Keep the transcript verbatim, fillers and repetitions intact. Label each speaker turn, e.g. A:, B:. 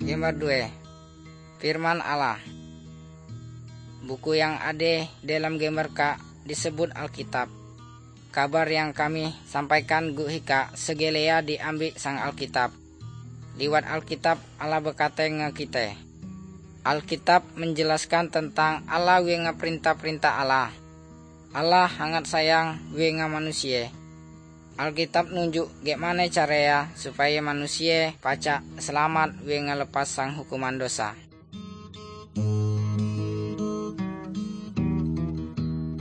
A: Gambar dua. Firman Allah. Buku yang ada dalam gambar K disebut Alkitab. Kabar yang kami sampaikan gu hika segelea diambil sang Alkitab. Liwat Alkitab Allah berkata nge kita. Alkitab menjelaskan tentang Allah wenga perintah-perintah Allah. Allah sangat sayang wenga manusia. Alkitab nunjuk gimana caranya supaya manusia pacak selamat wenga lepas sang hukuman dosa.